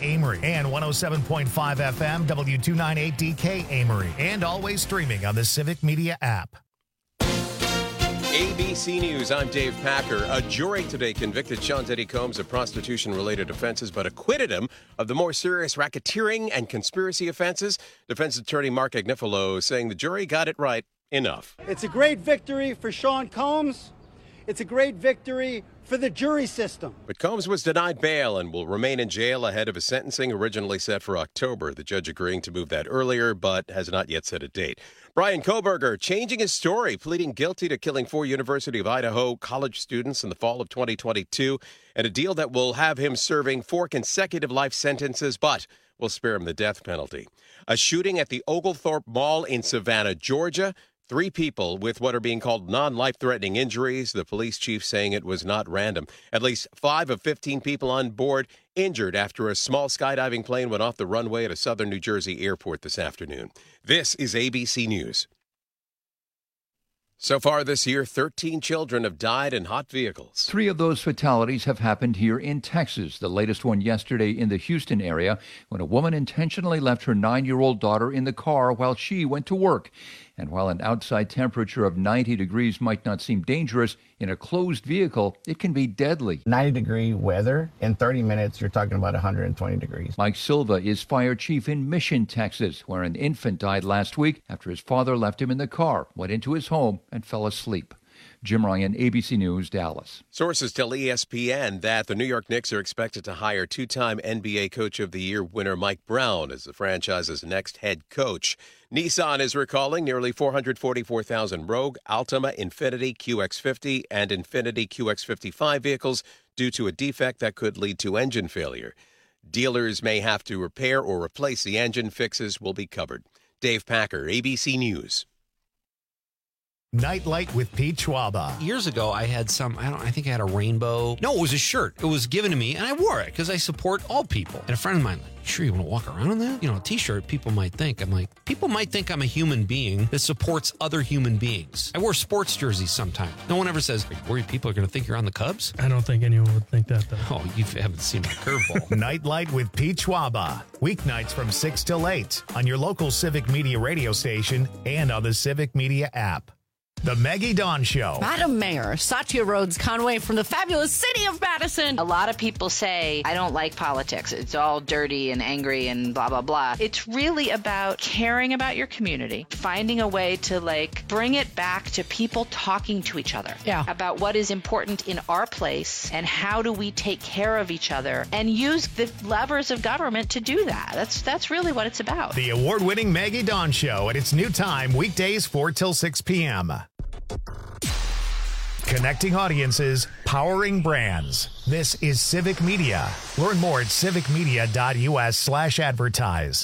Amory, and 107.5 FM W298DK Amory, and always streaming on the Civic Media app. ABC News, I'm Dave Packer. A jury today convicted Sean Diddy Combs of prostitution-related offenses, but acquitted him of the more serious racketeering and conspiracy offenses. Defense attorney Mark Agnifilo saying the jury got it right. Enough. It's a great victory for Sean Combs. It's a great victory for the jury system. But Combs was denied bail and will remain in jail ahead of his sentencing originally set for October. The judge agreeing to move that earlier, but has not yet set a date. Brian Kohberger changing his story, pleading guilty to killing 4 University of Idaho college students in the fall of 2022, and a deal that will have him serving 4 consecutive life sentences, but will spare him the death penalty. A shooting at the Oglethorpe Mall in Savannah, Georgia. 3 people with what are being called non-life-threatening injuries. The police chief saying it was not random. At least 5 of 15 people on board injured after a small skydiving plane went off the runway at a southern New Jersey airport this afternoon. This is ABC News. So far this year, 13 children have died in hot vehicles. 3 of those fatalities have happened here in Texas. The latest one yesterday in the Houston area when a woman intentionally left her 9-year-old daughter in the car while she went to work. And while an outside temperature of 90 degrees might not seem dangerous, in a closed vehicle, it can be deadly. 90-degree weather, in 30 minutes, you're talking about 120 degrees. Mike Silva is fire chief in Mission, Texas, where an infant died last week after his father left him in the car, went into his home, and fell asleep. Jim Ryan, ABC News, Dallas. Sources tell ESPN that the New York Knicks are expected to hire 2-time NBA Coach of the Year winner Mike Brown as the franchise's next head coach. Nissan is recalling nearly 444,000 Rogue, Altima, Infiniti QX50, and Infiniti QX55 vehicles due to a defect that could lead to engine failure. Dealers may have to repair or replace the engine. Fixes will be covered. Dave Packer, ABC News. Nightlight with Pete Schwaba. Years ago, I had I think I had a rainbow. No, it was a shirt. It was given to me, and I wore it because I support all people. And a friend of mine, like, sure you want to walk around in that? You know, a t-shirt, people might think. I'm like, people might think I'm a human being that supports other human beings. I wear sports jerseys sometimes. No one ever says, are you worried people are going to think you're on the Cubs? I don't think anyone would think that, though. Oh, you haven't seen my curveball. Nightlight with Pete Schwaba. Weeknights from 6 till 8 on your local Civic Media radio station and on the Civic Media app. The Maggie Dawn Show. Madam Mayor, Satya Rhodes Conway from the fabulous city of Madison. A lot of people say, I don't like politics. It's all dirty and angry and blah, blah, blah. It's really about caring about your community, finding a way to, bring it back to people talking to each other about what is important in our place and how do we take care of each other and use the levers of government to do that. That's really what it's about. The award-winning Maggie Dawn Show at its new time, weekdays 4 till 6 p.m. Connecting audiences, powering brands. This is Civic Media. Learn more at civicmedia.us/advertise.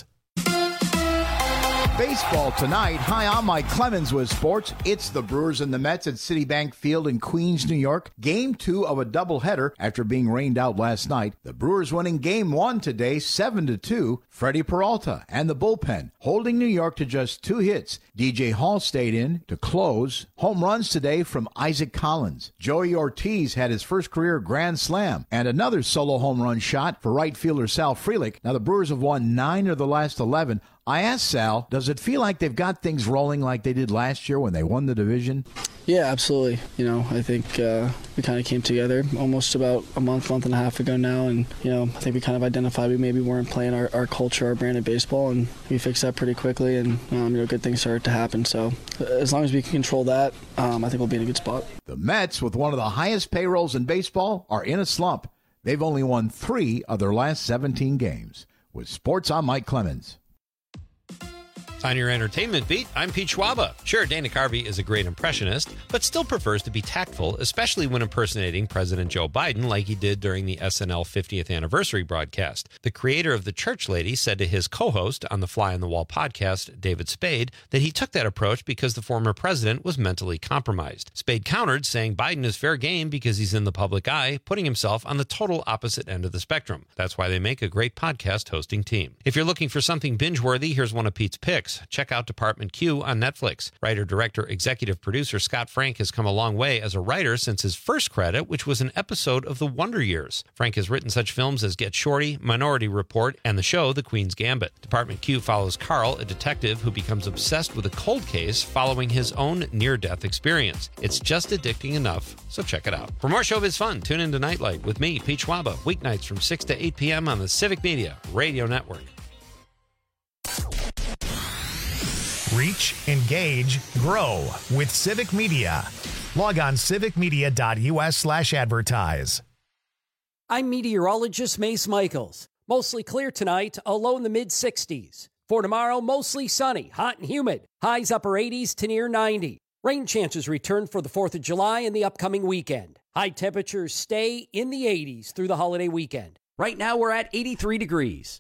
Baseball tonight. Hi, I'm Mike Clemens with sports. It's the Brewers and the Mets at Citibank Field in Queens, New York. Game 2 of a doubleheader after being rained out last night. The Brewers winning Game 1 today, 7-2. Freddie Peralta and the bullpen holding New York to just 2 hits. DJ Hall stayed in to close. Home runs today from Isaac Collins. Joey Ortiz had his first career grand slam and another solo home run shot for right fielder Sal Frelick. Now the Brewers have won 9 of the last 11. I asked Sal, does it feel like they've got things rolling like they did last year when they won the division? Yeah, absolutely. I think we kind of came together almost about a month and a half ago now, and, I think we kind of identified we maybe weren't playing our culture, our brand of baseball, and we fixed that pretty quickly, and, good things started to happen. So as long as we can control that, I think we'll be in a good spot. The Mets, with one of the highest payrolls in baseball, are in a slump. They've only won 3 of their last 17 games. With sports, I'm Mike Clemens. On your entertainment beat, I'm Pete Schwaba. Sure, Dana Carvey is a great impressionist, but still prefers to be tactful, especially when impersonating President Joe Biden like he did during the SNL 50th anniversary broadcast. The creator of The Church Lady said to his co-host on the Fly on the Wall podcast, David Spade, that he took that approach because the former president was mentally compromised. Spade countered, saying Biden is fair game because he's in the public eye, putting himself on the total opposite end of the spectrum. That's why they make a great podcast hosting team. If you're looking for something binge-worthy, here's one of Pete's picks. flicks. Check out Department Q on Netflix. Writer, director, executive producer Scott Frank has come a long way as a writer since his first credit, which was an episode of The Wonder Years. Frank has written such films as Get Shorty, Minority Report, and the show The Queen's Gambit. Department Q follows Carl, a detective who becomes obsessed with a cold case following his own near-death experience. It's just addicting enough, so check it out. For more showbiz fun, tune into Nightlight with me, Pete Schwaba, weeknights from 6 to 8 p.m. on the Civic Media Radio Network. Reach, engage, grow with Civic Media. Log on civicmedia.us/advertise. I'm meteorologist Mace Michaels. Mostly clear tonight, a low in the mid-60s. For tomorrow, mostly sunny, hot and humid. Highs upper 80s to near 90. Rain chances return for the 4th of July and the upcoming weekend. High temperatures stay in the 80s through the holiday weekend. Right now, we're at 83 degrees.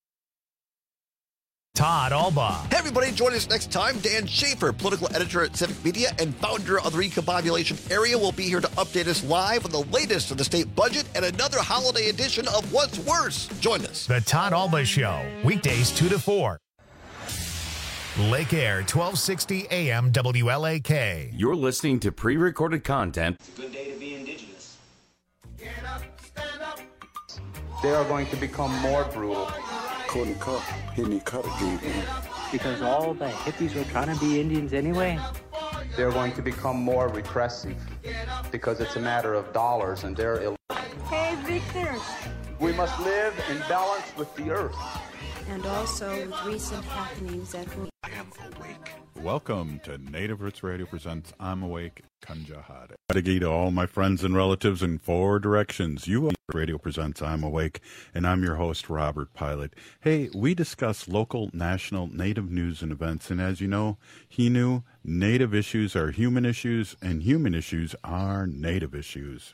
Todd Alba. Hey, everybody, join us next time. Dan Schaefer, political editor at Civic Media and founder of the Recombobulation Area, will be here to update us live on the latest of the state budget and another holiday edition of What's Worse. Join us. The Todd Alba Show, weekdays 2 to 4. Lake Air, 1260 AM WLAK. You're listening to pre-recorded content. It's a good day to be indigenous. Get up, stand up. They are going to become more brutal. Couldn't cut. He need cut again. Because all the hippies were trying to be Indians anyway. They're going to become more repressive because it's a matter of dollars and they're illegal. Hey, Victor. We must live in balance with the earth. And also with recent happenings at home. I am awake. Welcome to Native Roots Radio presents I'm Awake, Kanjahade. To all my friends and relatives in 4 directions. Radio presents I'm Awake, and I'm your host, Robert Pilot. Hey, we discuss local, national, Native news and events, and as you know, Native issues are human issues, and human issues are Native issues.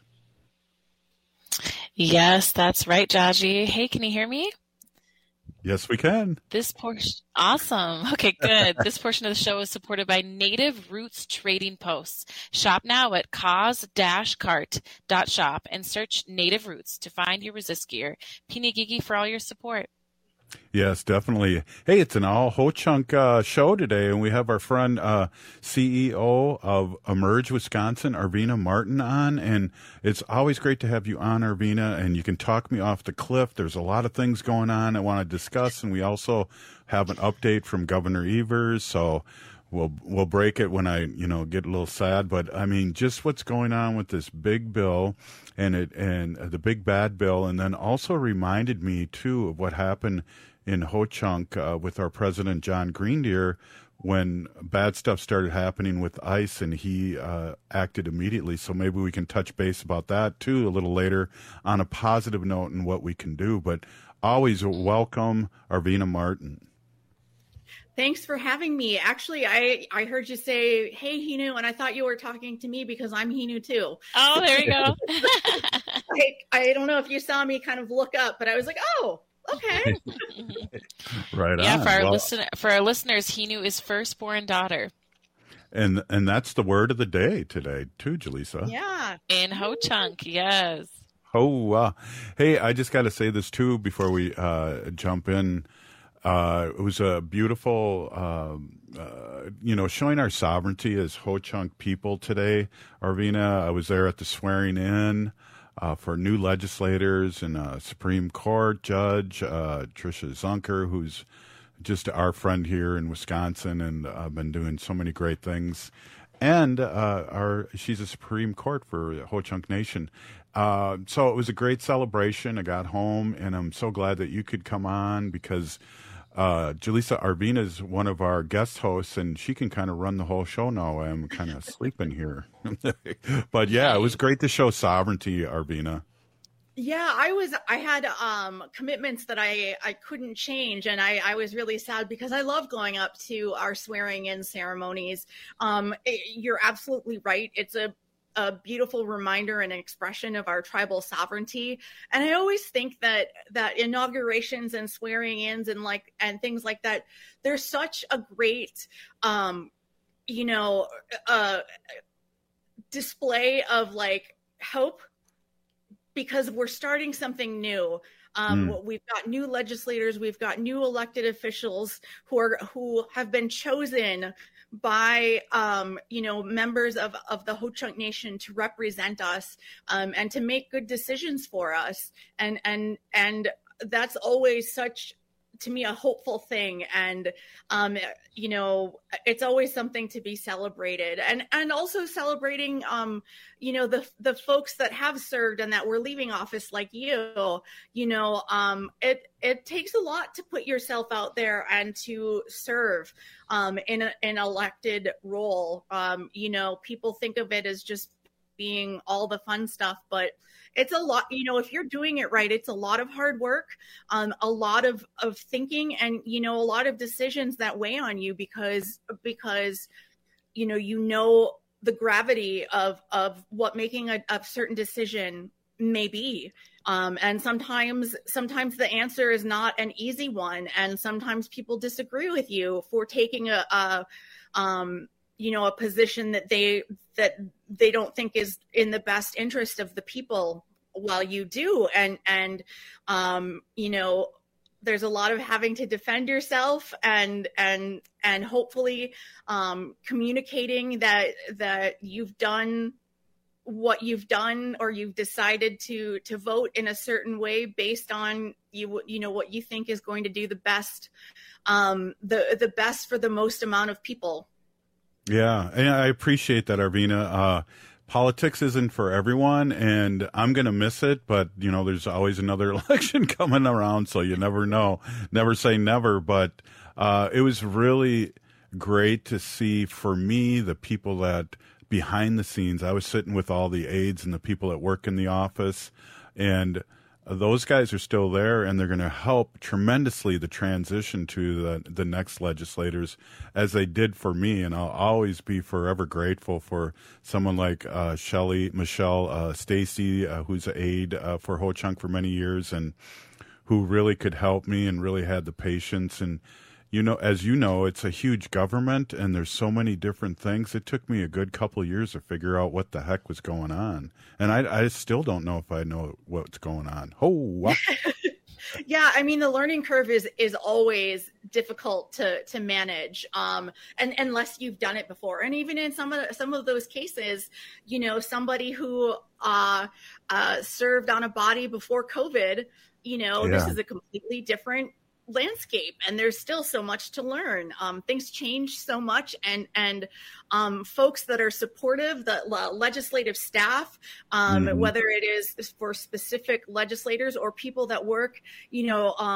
Yes, that's right, Jaji. Hey, can you hear me? Yes, we can. This portion, awesome. Okay, good. This portion of the show is supported by Native Roots Trading Posts. Shop now at cause-cart.shop and search Native Roots to find your resist gear. Pinigigi for all your support. Yes, definitely. Hey, it's an all Ho-Chunk show today, and we have our friend CEO of Emerge Wisconsin, Arvina Martin, on, and it's always great to have you on, Arvina, and you can talk me off the cliff. There's a lot of things going on I want to discuss, and we also have an update from Governor Evers, so we'll break it when I get a little sad, but I mean just what's going on with this big bill and the big bad bill, and then also reminded me too of what happened in Ho-Chunk with our president John Greendeer when bad stuff started happening with ICE, and he acted immediately. So maybe we can touch base about that too a little later on a positive note and what we can do. But always welcome, Arvina Martin. Thanks for having me. Actually, I heard you say, hey, Hinu, and I thought you were talking to me because I'm Hinu too. Oh, there you go. I don't know if you saw me kind of look up, but I was like, oh, okay. Right yeah, on. For our listeners, Hinu is firstborn daughter. And that's the word of the day today too, Jaleesa. Yeah. In Ho-Chunk, yes. Oh, hey, I just got to say this too before we jump in. It was a beautiful, showing our sovereignty as Ho-Chunk people today. Arvina, I was there at the swearing in for new legislators and Supreme Court Judge Tricia Zunker, who's just our friend here in Wisconsin and been doing so many great things. And she's a Supreme Court for Ho-Chunk Nation. So it was a great celebration. I got home, and I'm so glad that you could come on because Jaleesa Arvina is one of our guest hosts, and she can kind of run the whole show now. I'm kind of sleeping here. But yeah, it was great to show sovereignty, Arvina. Yeah, I had commitments that I couldn't change, and I was really sad because I love going up to our swearing in ceremonies. You're absolutely right. It's a beautiful reminder and an expression of our tribal sovereignty. And I always think that inaugurations and swearing ins and things like that, there's such a great, display of hope because we're starting something new. We've got new legislators, we've got new elected officials who have been chosen by members of the Ho-Chunk Nation to represent us and to make good decisions for us, and that's always such, to me, a hopeful thing, and it's always something to be celebrated, and also celebrating the folks that have served and that were leaving office, like you. It takes a lot to put yourself out there and to serve in an elected role. People think of it as just being all the fun stuff, but it's a lot, if you're doing it right, it's a lot of hard work, a lot of thinking, and, a lot of decisions that weigh on you because the gravity of what making a certain decision may be. And sometimes the answer is not an easy one. And sometimes people disagree with you for taking a position that they don't think is in the best interest of the people, while you do. And there's a lot of having to defend yourself and hopefully communicating that you've done what you've done, or you've decided to vote in a certain way based on what you think is going to do the best for the most amount of people. Yeah, and I appreciate that, Arvina. Politics isn't for everyone, and I'm going to miss it, but, there's always another election coming around, so you never know. Never say never, but it was really great to see, for me, the people that behind the scenes. I was sitting with all the aides and the people that work in the office, and those guys are still there, and they're going to help tremendously the transition to the next legislators, as they did for me. And I'll always be forever grateful for someone like Michelle Stacy, who's an aide for Ho-Chunk for many years, and who really could help me and really had the patience. And as you know, it's a huge government, and there's so many different things. It took me a good couple of years to figure out what the heck was going on. And I still don't know if I know what's going on. Yeah, I mean, the learning curve is always difficult to manage, and unless you've done it before. And even in some of those cases, somebody who served on a body before COVID, this is a completely different landscape, and there's still so much to learn. Things change so much, and folks that are supportive, the legislative staff, whether it is for specific legislators or people that work, in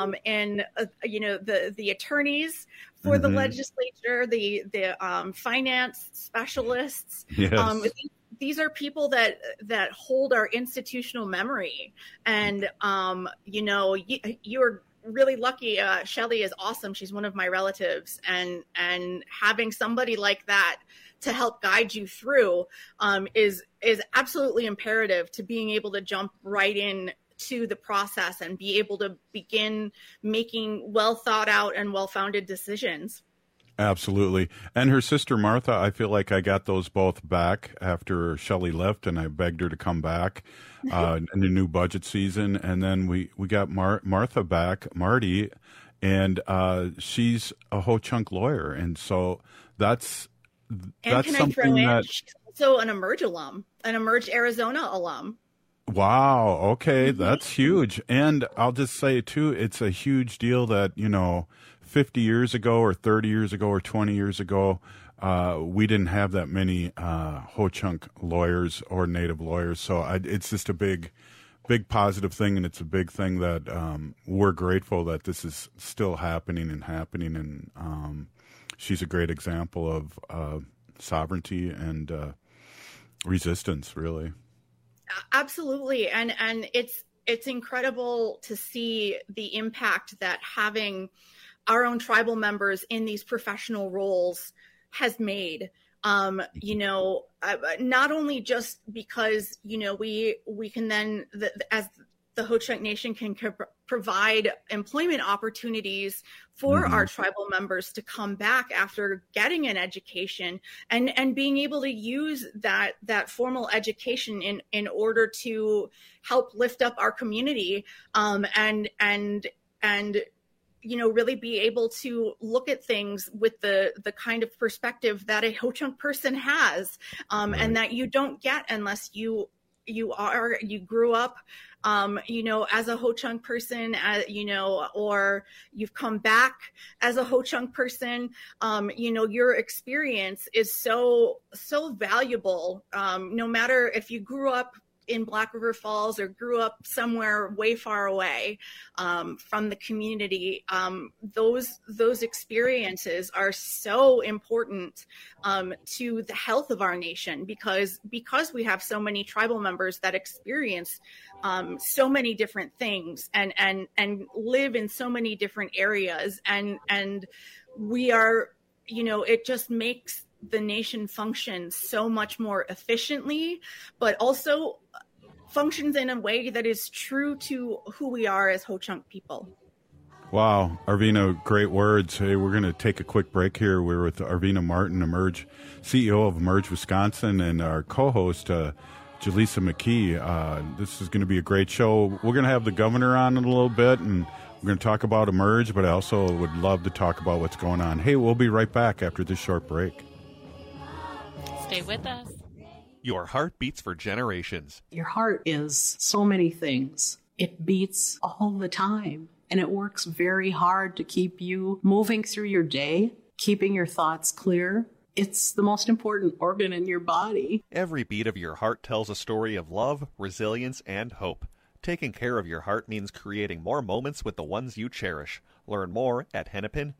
the attorneys for the legislature, the finance specialists. Yes. These are people that hold our institutional memory, and you're really lucky. Shelley is awesome. She's one of my relatives, and having somebody like that to help guide you through is absolutely imperative to being able to jump right in to the process and be able to begin making well thought out and well-founded decisions. Absolutely. And her sister Martha, I feel like I got those both back after Shelley left, and I begged her to come back in the new budget season. And then we got Martha back, Marty, and she's a Ho-Chunk lawyer. And so that's something that... She's also an Emerge alum, an Emerge Arizona alum. Wow. Okay. That's huge. And I'll just say, too, it's a huge deal that, 50 years ago or 30 years ago or 20 years ago, we didn't have that many Ho-Chunk lawyers or Native lawyers. So it's just a big positive thing, and it's a big thing that we're grateful that this is still happening. And she's a great example of sovereignty and resistance, really. Absolutely. And it's incredible to see the impact that having our own tribal members in these professional roles has made. Not only just because, we can then, as the Ho-Chunk Nation can provide employment opportunities for our tribal members to come back after getting an education and being able to use that formal education in order to help lift up our community, and really be able to look at things with the kind of perspective that a Ho-Chunk person has, and that you don't get unless you grew up, as a Ho-Chunk person, or you've come back as a Ho-Chunk person. Your experience is so valuable, no matter if you grew up in Black River Falls or grew up somewhere way far away from the community. Those experiences are so important to the health of our nation, because we have so many tribal members that experience so many different things and live in so many different areas, and we are, it just makes the nation function so much more efficiently, but also functions in a way that is true to who we are as Ho-Chunk people. Wow, Arvina, great words. Hey, we're going to take a quick break here. We're with Arvina Martin, CEO of Emerge Wisconsin, and our co-host, Jaleesa McKee. This is going to be a great show. We're going to have the governor on in a little bit, and we're going to talk about Emerge, but I also would love to talk about what's going on. Hey, we'll be right back after this short break. Stay with us. Your heart beats for generations. Your heart is so many things. It beats all the time, and it works very hard to keep you moving through your day, keeping your thoughts clear. It's the most important organ in your body. Every beat of your heart tells a story of love, resilience, and hope. Taking care of your heart means creating more moments with the ones you cherish. Learn more at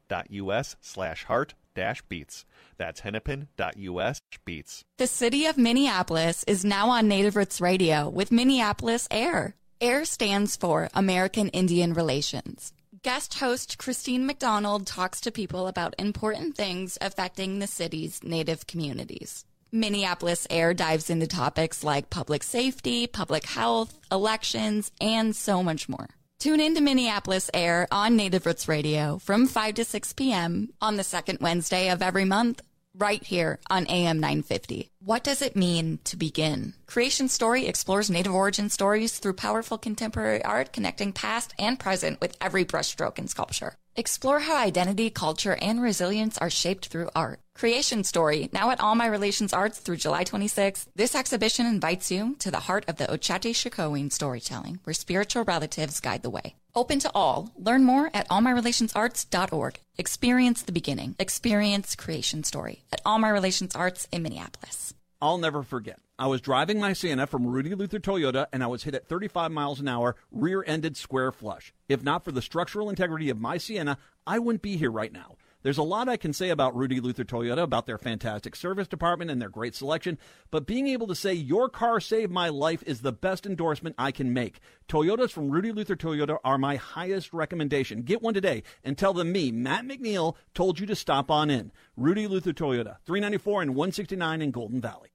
hennepin.us/heart-beats. That's hennepin.us/beats. The city of Minneapolis is now on Native Roots Radio with Minneapolis AIR. AIR stands for American Indian Relations. Guest host Christine McDonald talks to people about important things affecting the city's Native communities. Minneapolis AIR dives into topics like public safety, public health, elections, and so much more. Tune in to Minneapolis AIR on Native Roots Radio from 5 to 6 p.m. on the second Wednesday of every month, right here on AM 950. What does it mean to begin? Creation Story explores Native origin stories through powerful contemporary art, connecting past and present with every brushstroke in sculpture. Explore how identity, culture, and resilience are shaped through art. Creation Story, now at All My Relations Arts through July 26th. This exhibition invites you to the heart of the Ochate-Shikowin storytelling, where spiritual relatives guide the way. Open to all. Learn more at allmyrelationsarts.org. Experience the beginning. Experience Creation Story at All My Relations Arts in Minneapolis. I'll never forget. I was driving my Sienna from Rudy Luther Toyota, and I was hit at 35 miles an hour, rear-ended square flush. If not for the structural integrity of my Sienna, I wouldn't be here right now. There's a lot I can say about Rudy Luther Toyota, about their fantastic service department and their great selection, but being able to say your car saved my life is the best endorsement I can make. Toyotas from Rudy Luther Toyota are my highest recommendation. Get one today and tell them me, Matt McNeil, told you to stop on in. Rudy Luther Toyota, 394 and 169 in Golden Valley.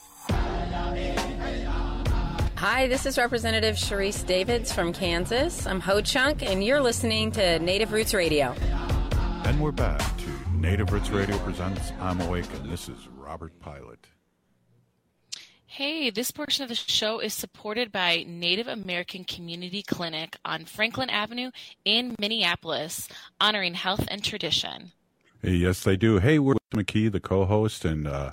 Hi, this is Representative Sharice Davids from Kansas. I'm Ho-Chunk, and you're listening to Native Roots Radio. And we're back to Native Roots Radio presents I'm Awake, and this is Robert Pilot. Hey, this portion of the show is supported by Native American Community Clinic on Franklin Avenue in Minneapolis, honoring health and tradition. Hey, yes, they do. Hey, we're with McKee, the co-host, and my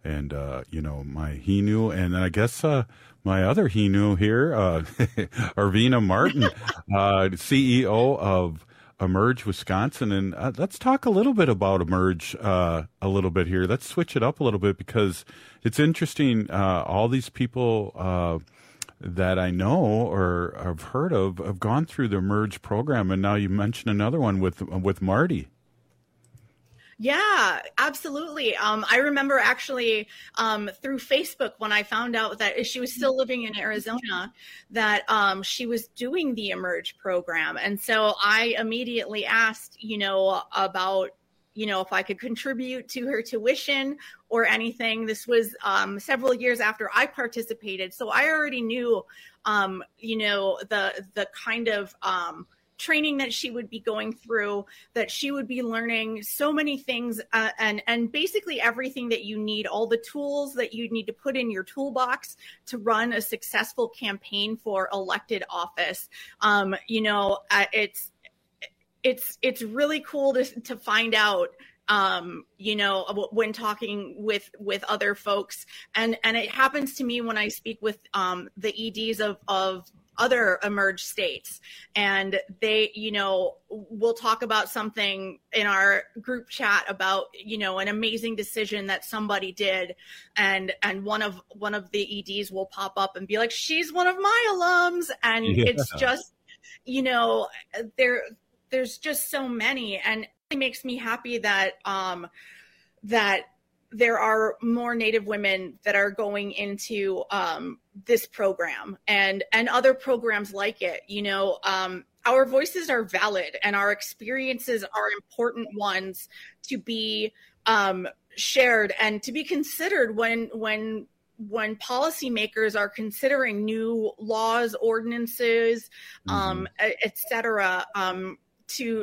Hinu, and I guess my other Hinu here, Arvina Martin, CEO of Emerge Wisconsin. And let's talk a little bit about Emerge a little bit here. Let's switch it up a little bit, because it's interesting. All these people that I know or have heard of have gone through the Emerge program, and now you mentioned another one with Marty. Yeah, absolutely. I remember actually through Facebook when I found out that she was still living in Arizona, that she was doing the Emerge program. And so I immediately asked, about, if I could contribute to her tuition or anything. This was several years after I participated. So I already knew the kind of training that she would be going through, that she would be learning so many things, and basically everything that you need, all the tools that you need to put in your toolbox to run a successful campaign for elected office. It's really cool to find out, when talking with other folks, and it happens to me when I speak with the EDs of other emerged states, and they, we'll talk about something in our group chat about, an amazing decision that somebody did, and one of the EDs will pop up and be like, she's one of my alums, and it's just, there's just so many, and it makes me happy that that there are more Native women that are going into this program and other programs like it. Our voices are valid, and our experiences are important ones to be shared and to be considered when policymakers are considering new laws, ordinances, et cetera, to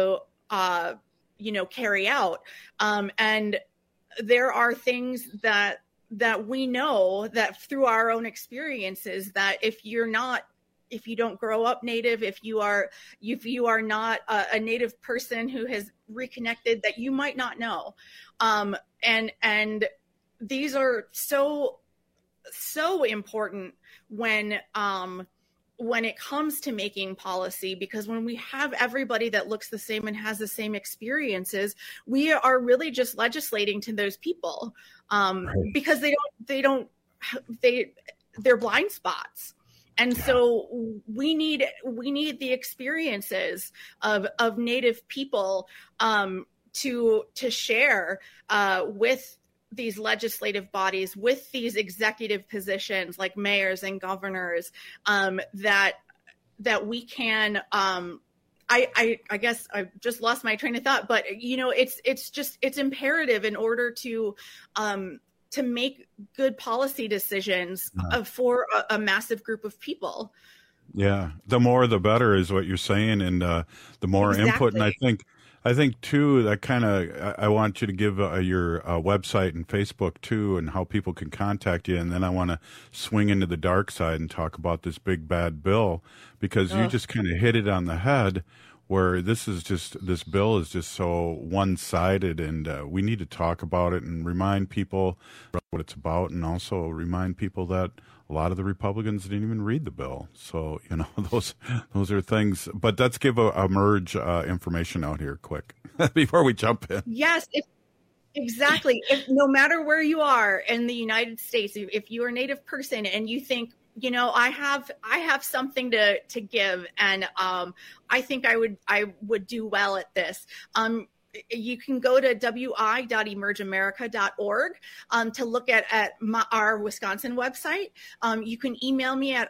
carry out. And there are things that we know that through our own experiences, that if you don't grow up Native, if you are not a Native person who has reconnected, that you might not know. And these are so important when it comes to making policy, because when we have everybody that looks the same and has the same experiences, we are really just legislating to those people, because they're blind spots. And so we need the experiences of Native people to share with these legislative bodies, with these executive positions like mayors and governors, that we can, I guess I just lost my train of thought, but it's imperative in order to make good policy decisions for a massive group of people. Yeah, the more the better is what you're saying, and the more input. And I think too, that kind of, I want you to give your website and Facebook too, and how people can contact you. And then I want to swing into the dark side and talk about this big bad bill, because you just kind of hit it on the head, where this bill is just so one-sided, and we need to talk about it and remind people what it's about, and also remind people that a lot of the Republicans didn't even read the bill. So, those are things. But let's give a merge information out here quick before we jump in. Yes, exactly. No matter where you are in the United States, if you're a Native person and you think, I have something to give, and I think I would do well at this. You can go to wi.emergeamerica.org to look at our Wisconsin website. You can email me at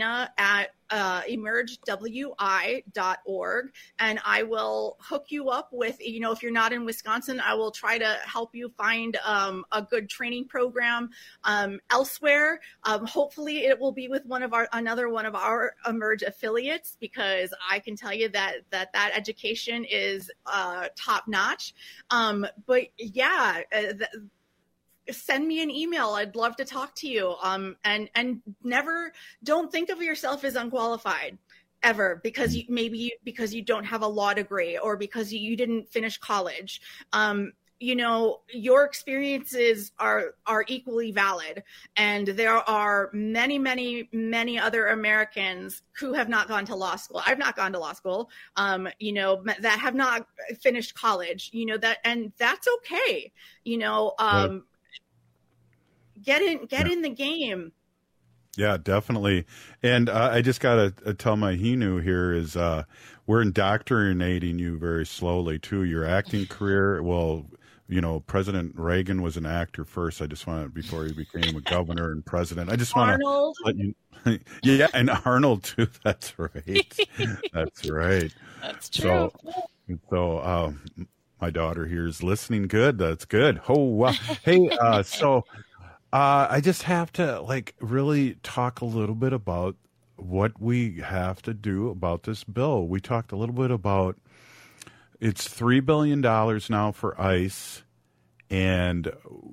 arvina@emergewi.org, and I will hook you up with, if you're not in Wisconsin, I will try to help you find a good training program elsewhere. Hopefully it will be with another one of our Emerge affiliates, because I can tell you that education is top notch. But yeah, send me an email. I'd love to talk to you. And never, don't think of yourself as unqualified ever, because because you don't have a law degree, or because you didn't finish college. Your experiences are equally valid. And there are many, many, many other Americans who have not gone to law school. I've not gone to law school, that have not finished college, and that's okay. Right. Get in the game. Yeah, definitely. And I just got to tell my Hinu here is we're indoctrinating you very slowly too. Your acting career, well, President Reagan was an actor first. I just want to, before he became a governor and president, I just want to let you, yeah, and Arnold too. That's right. That's right. That's true. So my daughter here is listening. Good. That's good. Oh, hey, so I just have to really talk a little bit about what we have to do about this bill. We talked a little bit about it's $3 billion now for ICE, and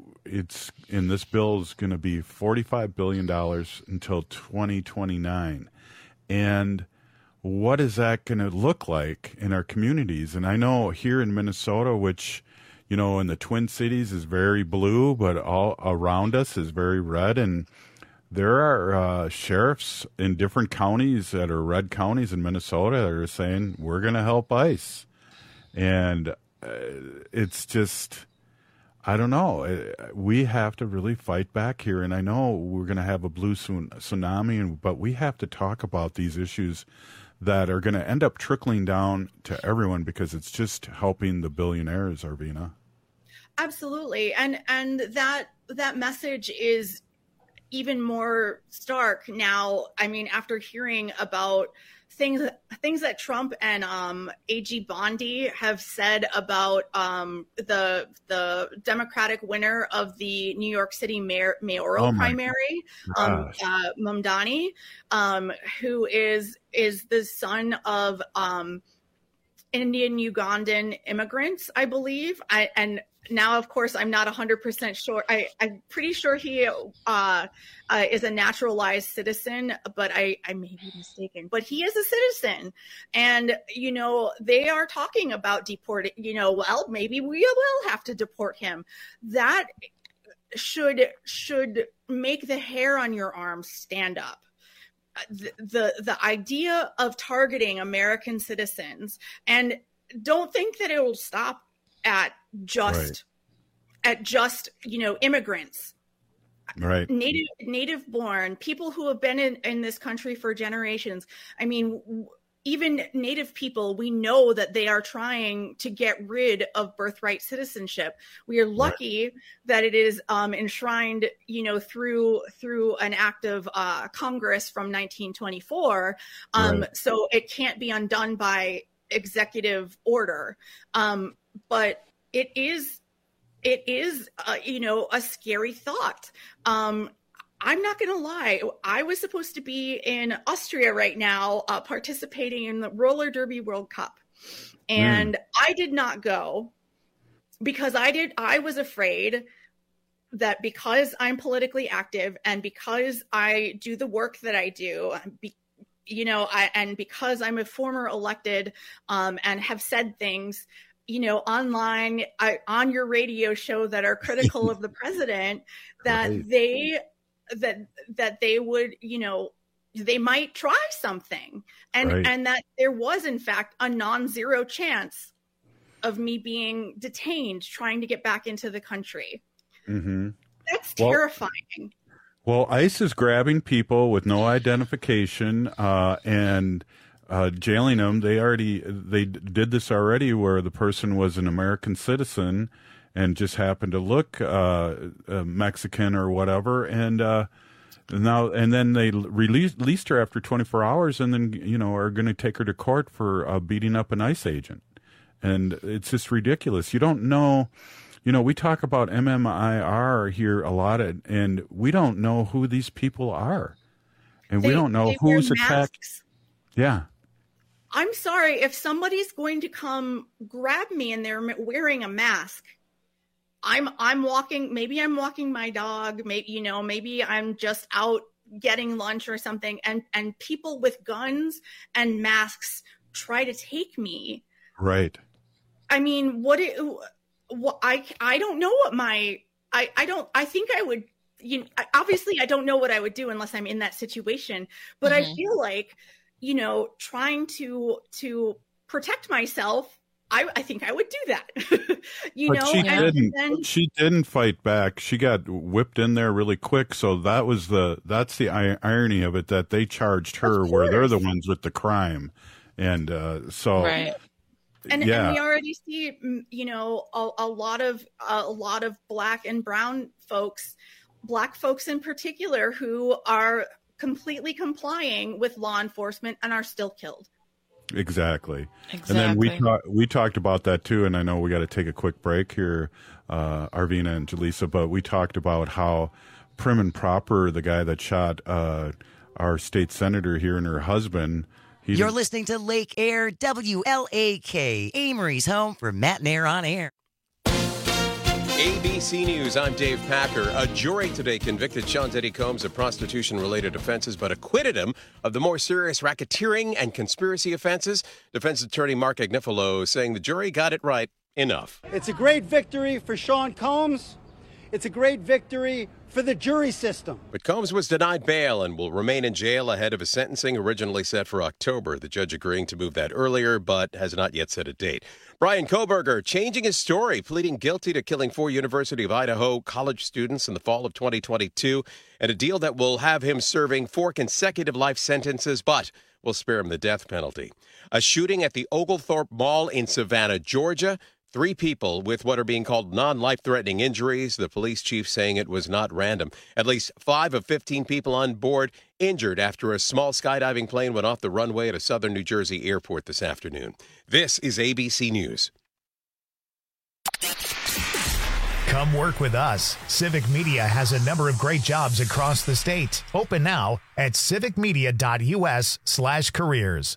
this bill is going to be $45 billion until 2029. And what is that going to look like in our communities? And I know here in Minnesota, which, you know, in the Twin Cities is very blue, but all around us is very red. And there are sheriffs in different counties that are red counties in Minnesota that are saying, we're going to help ICE. And it's just, I don't know. We have to really fight back here. And I know we're going to have a blue tsunami, but we have to talk about these issues that are going to end up trickling down to everyone because it's just helping the billionaires, Arvina. Absolutely. And that message is even more stark now. I mean, after hearing about things that Trump and AG Bondi have said about the Democratic winner of the New York City mayoral primary, Mamdani, who is the son of Indian Ugandan immigrants, I believe. And now, of course, I'm not 100% sure. I'm pretty sure he is a naturalized citizen, but I may be mistaken. But he is a citizen. And, you know, they are talking about deporting, you know, well, maybe we will have to deport him. That should make the hair on your arm stand up. The idea of targeting American citizens, and don't think that it will stop at just you know, immigrants, right? Native born people who have been in this country for generations. I mean, even Native people, we know that they are trying to get rid of birthright citizenship. We are lucky that it is enshrined, you know, through an act of Congress from 1924. So it can't be undone by executive order. But it is, you know, a scary thought. I'm not going to lie. I was supposed to be in Austria right now, participating in the Roller Derby World Cup. And I did not go because I was afraid that because I'm politically active and because I do the work that I do, you know, and because I'm a former elected and have said things, you know, online, on your radio show that are critical of the president, that that they would, you know, they might try something, and that there was in fact a non-zero chance of me being detained trying to get back into the country. That's terrifying. Well, ICE is grabbing people with no identification and jailing them. They did this already, where the person was an American citizen and just happened to look Mexican or whatever, and then they released her after 24 hours, and then, you know, are going to take her to court for beating up an ICE agent, and it's just ridiculous. You don't know. You know, we talk about MMIR here a lot, and we don't know who these people are, and we don't know who's attacked. Yeah. I'm sorry, if somebody's going to come grab me and they're wearing a mask, I'm walking, maybe I'm walking my dog, maybe I'm just out getting lunch or something, and people with guns and masks try to take me. Right. I mean, I don't know what I think I would, you know, obviously I don't know what I would do unless I'm in that situation, but I feel like, you know, trying to protect myself, I think I would do that. She didn't fight back. She got whipped in there really quick. So that's the irony of it, that they charged her where they're the ones with the crime. And so. Right. And we already see, you know, a lot of Black and brown folks, Black folks in particular, who are completely complying with law enforcement and are still killed. Exactly. And then we talked about that too. And I know we got to take a quick break here, Arvina and Jaleesa, but we talked about how prim and proper the guy that shot our state senator here and her husband. You're listening to Lake Air, WLAK, Amory's home for Matt and Air on Air. ABC News, I'm Dave Packer. A jury today convicted Sean Diddy Combs of prostitution-related offenses, but acquitted him of the more serious racketeering and conspiracy offenses. Defense attorney Mark Agnifilo saying the jury got it right. Enough. It's a great victory for Sean Combs. It's a great victory for the jury system. But Combs was denied bail and will remain in jail ahead of his sentencing originally set for October. The judge agreeing to move that earlier, but has not yet set a date. Brian Koberger changing his story, pleading guilty to killing 4 University of Idaho college students in the fall of 2022, and a deal that will have him serving 4 consecutive life sentences, but will spare him the death penalty. A shooting at the Oglethorpe Mall in Savannah, Georgia. 3 people with what are being called non-life-threatening injuries. The police chief saying it was not random. At least 5 of 15 people on board injured after a small skydiving plane went off the runway at a southern New Jersey airport this afternoon. This is ABC News. Come work with us. Civic Media has a number of great jobs across the state. Open now at civicmedia.us/careers.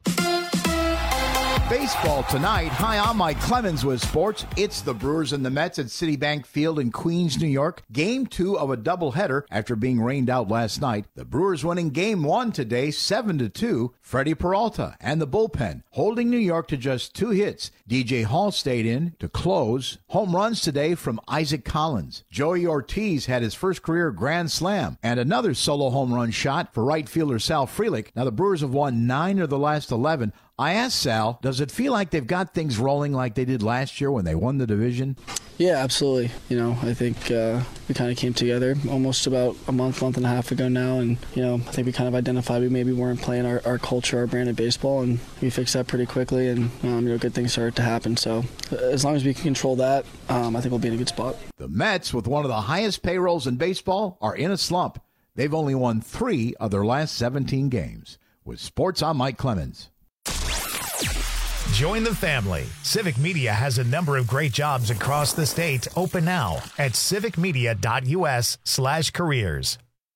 Baseball tonight. Hi, I'm Mike Clemens with sports. It's the Brewers and the Mets at Citibank Field in Queens, New York. Game 2 of a doubleheader after being rained out last night. The Brewers winning Game 1 today, 7-2. Freddie Peralta and the bullpen holding New York to just 2 hits. DJ Hall stayed in to close. Home runs today from Isaac Collins. Joey Ortiz had his first career grand slam and another solo home run shot for right fielder Sal Frelick. Now the Brewers have won 9 of the last 11. I asked Sal, does it feel like they've got things rolling like they did last year when they won the division? Yeah, absolutely. I think we kind of came together almost about a month and a half ago now, and I think we kind of identified we maybe weren't playing our culture, our brand of baseball, and we fixed that pretty quickly, and good things started to happen. So as long as we can control that, I think we'll be in a good spot. The Mets, with one of the highest payrolls in baseball, are in a slump. They've only won 3 of their last 17 games. With sports, I'm Mike Clemens. Join the family. Civic Media has a number of great jobs across the state. Open now at civicmedia.us/careers.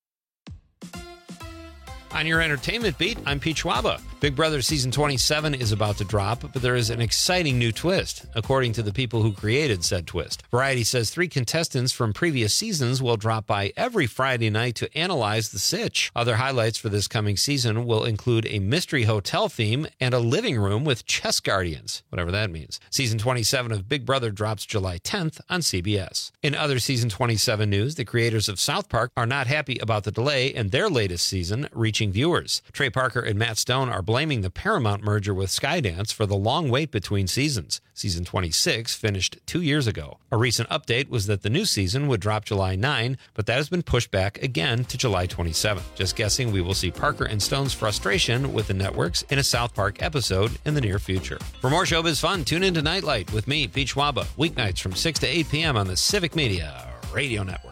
On your entertainment beat, I'm Pete Schwaba. Big Brother Season 27 is about to drop, but there is an exciting new twist, according to the people who created said twist. Variety says 3 contestants from previous seasons will drop by every Friday night to analyze the sitch. Other highlights for this coming season will include a mystery hotel theme and a living room with chess guardians, whatever that means. Season 27 of Big Brother drops July 10th on CBS. In other Season 27 news, the creators of South Park are not happy about the delay in their latest season reaching viewers. Trey Parker and Matt Stone are blaming the Paramount merger with Skydance for the long wait between seasons. Season 26 finished 2 years ago. A recent update was that the new season would drop July 9, but that has been pushed back again to July 27. Just guessing we will see Parker and Stone's frustration with the networks in a South Park episode in the near future. For more showbiz fun, tune into Nightlight with me, Pete Schwaba, weeknights from 6 to 8 p.m. on the Civic Media Radio Network.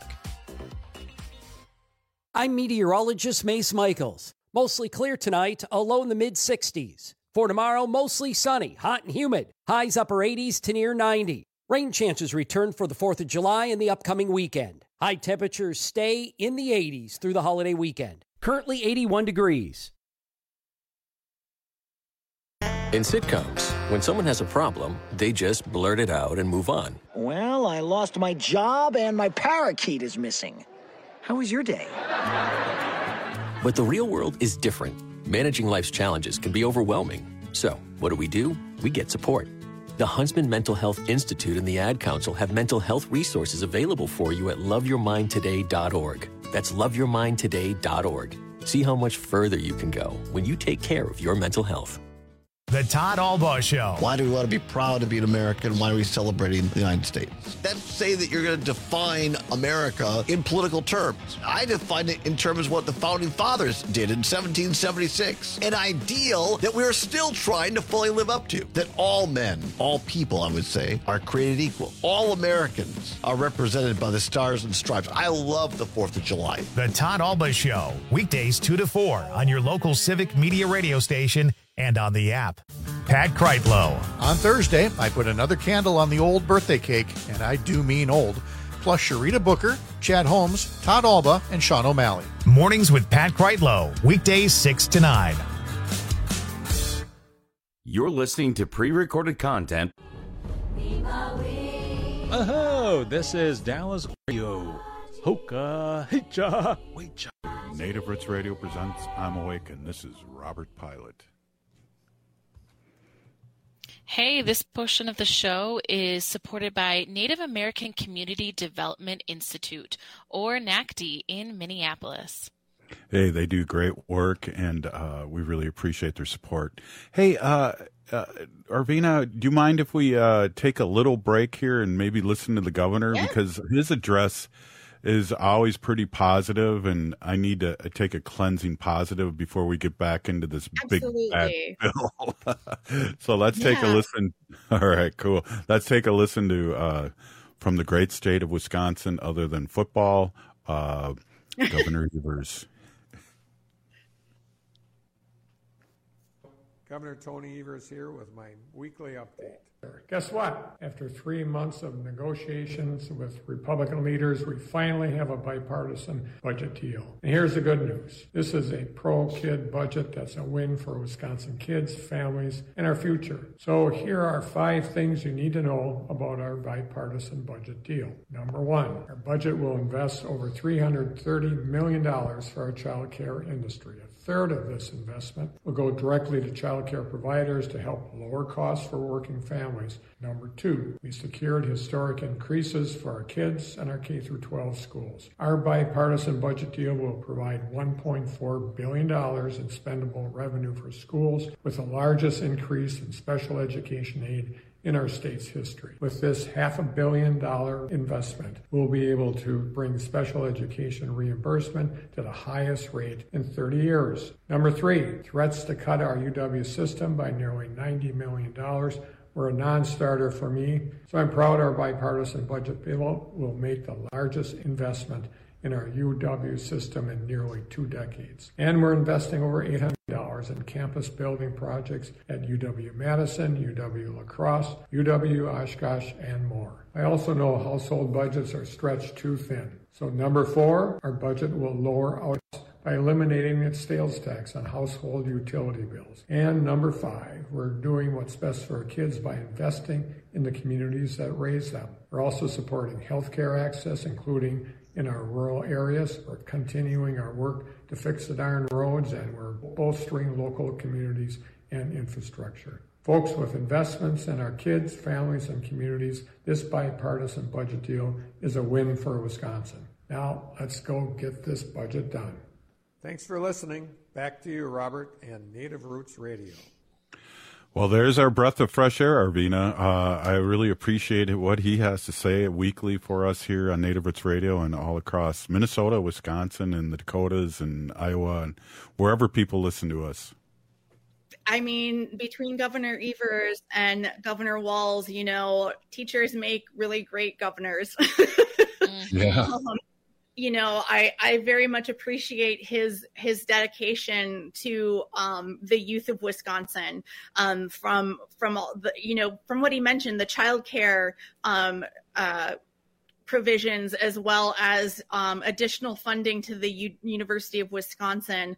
I'm meteorologist Mace Michaels. Mostly clear tonight, a low in the mid-60s. For tomorrow, mostly sunny, hot and humid. Highs upper 80s to near 90. Rain chances return for the 4th of July and the upcoming weekend. High temperatures stay in the 80s through the holiday weekend. Currently 81 degrees. In sitcoms, when someone has a problem, they just blurt it out and move on. Well, I lost my job and my parakeet is missing. How was your day? But the real world is different. Managing life's challenges can be overwhelming. So, what do? We get support. The Huntsman Mental Health Institute and the Ad Council have mental health resources available for you at loveyourmindtoday.org. That's loveyourmindtoday.org. See how much further you can go when you take care of your mental health. The Todd Albaugh Show. Why do we want to be proud to be an American? Why are we celebrating the United States? That's say that you're going to define America in political terms. I define it in terms of what the Founding Fathers did in 1776. An ideal that we're still trying to fully live up to. That all men, all people, I would say, are created equal. All Americans are represented by the stars and stripes. I love the 4th of July. The Todd Albaugh Show. Weekdays 2 to 4 on your local Civic Media radio station and on the app. Pat Kreitlow. On Thursday, I put another candle on the old birthday cake, and I do mean old. plus Sharita Booker, Chad Holmes, Todd Alba, and Sean O'Malley. Mornings with Pat Kreitlow, weekdays 6 to 9. You're listening to pre-recorded content. Oh, this is Dallas Radio. Hoka, hicha, wecha. Native Roots Radio presents I'm Awake, and this is Robert Pilot. Hey, this portion of the show is supported by Native American Community Development Institute, or NACD, in Minneapolis. Hey, they do great work, and we really appreciate their support. Hey, Arvina, do you mind if we take a little break here and maybe listen to the governor? Yeah. Because his address is always pretty positive, and I need to take a cleansing positive before we get back into this Absolutely. Big bad bill. So let's take a listen. All right, cool. Let's take a listen to from the great state of Wisconsin, other than football, Governor Evers. Governor Tony Evers here with my weekly update. Guess what? After 3 months of negotiations with Republican leaders, we finally have a bipartisan budget deal. And here's the good news. This is a pro-kid budget that's a win for Wisconsin kids, families, and our future. So here are 5 things you need to know about our bipartisan budget deal. Number 1, our budget will invest over $330 million for our child care industry. A third of this investment will go directly to child care providers to help lower costs for working families. Number 2, we secured historic increases for our kids and our K-12 schools. Our bipartisan budget deal will provide $1.4 billion in spendable revenue for schools, with the largest increase in special education aid in our state's history. With this $500 million investment, we'll be able to bring special education reimbursement to the highest rate in 30 years. Number 3, threats to cut our UW system by nearly $90 million were a non-starter for me, so I'm proud our bipartisan budget bill will make the largest investment in our UW system in nearly 2 decades. And we're investing over $800 in campus building projects at UW-Madison, UW-La Crosse, UW-Oshkosh, and more. I also know household budgets are stretched too thin. So number 4, our budget will lower out by eliminating its sales tax on household utility bills. And number 5, we're doing what's best for our kids by investing in the communities that raise them. We're also supporting healthcare access, including in our rural areas. We're continuing our work to fix the darn roads, and we're bolstering local communities and infrastructure. Folks, with investments in our kids, families, and communities, this bipartisan budget deal is a win for Wisconsin. Now, let's go get this budget done. Thanks for listening. Back to you, Robert, and Native Roots Radio. Well, there's our breath of fresh air, Arvina. I really appreciate what he has to say weekly for us here on Native Roots Radio and all across Minnesota, Wisconsin, and the Dakotas and Iowa and wherever people listen to us. I mean, between Governor Evers and Governor Walz, you know, teachers make really great governors. Yeah. You know, I very much appreciate his dedication to the youth of Wisconsin. From all the, you know, from what he mentioned, the child care provisions, as well as additional funding to the University of Wisconsin.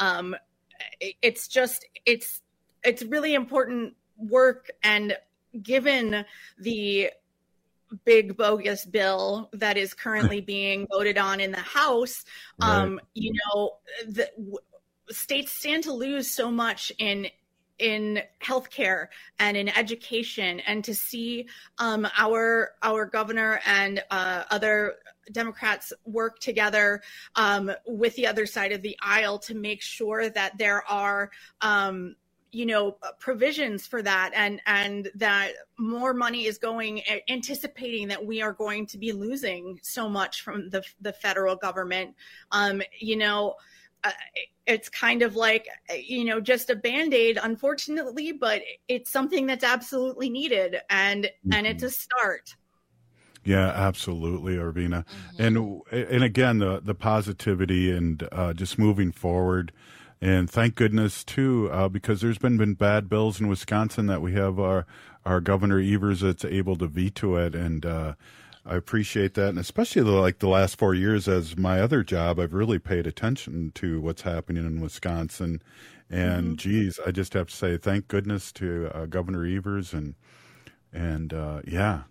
It's really important work, and given the big bogus bill that is currently being voted on in the House, right. You know, the states stand to lose so much in healthcare and in education, and to see our governor and other Democrats work together with the other side of the aisle to make sure that there are you know, provisions for that, and that more money is going, anticipating that we are going to be losing so much from the federal government. You know, it's kind of like, you know, just a Band-Aid, unfortunately, but it's something that's absolutely needed, and it's a start. Yeah, absolutely, Arvina. Mm-hmm. And again, the positivity and just moving forward. And thank goodness, too, because there's been bad bills in Wisconsin that we have our Governor Evers that's able to veto it. And I appreciate that, and especially the last 4 years as my other job, I've really paid attention to what's happening in Wisconsin. And geez, I just have to say thank goodness to Governor Evers and yeah.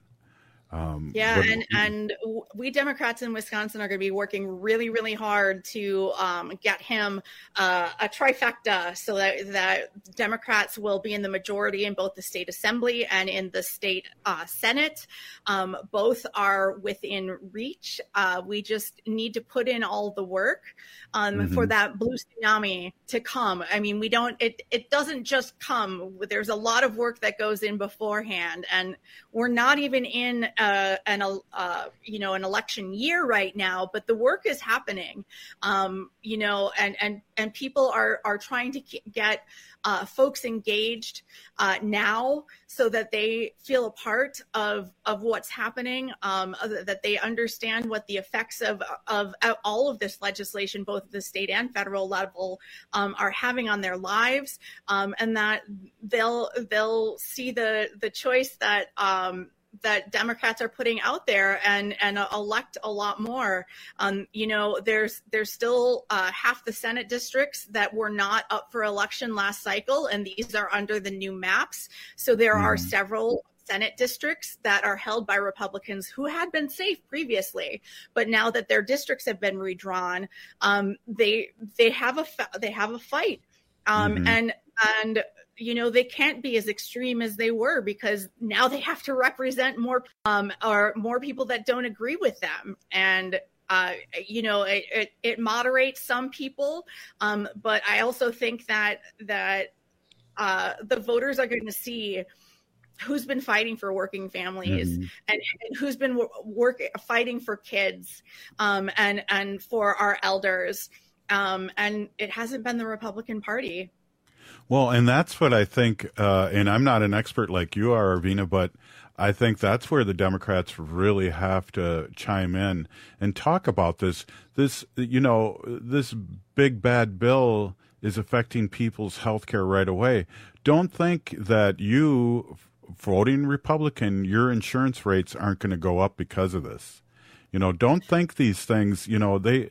And we Democrats in Wisconsin are going to be working really, really hard to get him a trifecta so that Democrats will be in the majority in both the state assembly and in the state Senate. Both are within reach. We just need to put in all the work for that blue tsunami to come. I mean, it doesn't just come. There's a lot of work that goes in beforehand, and we're not even in an election year right now, but the work is happening, and people are trying to get folks engaged now so that they feel a part of what's happening, that they understand what the effects of all of this legislation, both at the state and federal level, are having on their lives, and that they'll see the choice that Democrats are putting out there and elect a lot more. There's still half the Senate districts that were not up for election last cycle, and these are under the new maps. So there are several Senate districts that are held by Republicans who had been safe previously, but now that their districts have been redrawn, they have a fight, and they can't be as extreme as they were because now they have to represent more people that don't agree with them. And, it moderates some people. But I also think that the voters are going to see who's been fighting for working families and who's been fighting for kids, and for our elders. And it hasn't been the Republican Party. Well, and that's what I think, and I'm not an expert like you are, Arvina, but I think that's where the Democrats really have to chime in and talk about this. This big bad bill is affecting people's health care right away. Don't think that you, voting Republican, your insurance rates aren't going to go up because of this. Don't think these things, the